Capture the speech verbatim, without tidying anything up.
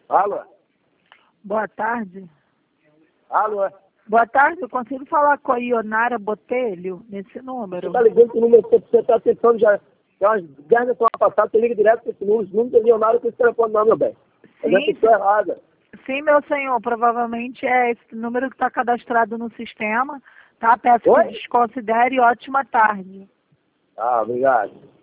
Alô? Boa tarde. Alô? Boa tarde, eu consigo falar com a Ionara Botelho nesse número? Você tá ligando com o número que você tá tentando já. Tem umas dez da semana passada, você liga direto com esse número, os números de Leonardo com esse telefone não, meu bem. Mas é a Sim, pessoa errada. sim, meu senhor, provavelmente é esse número que está cadastrado no sistema, tá? Peço que Oi? desconsidere. Ótima tarde. Ah, obrigado.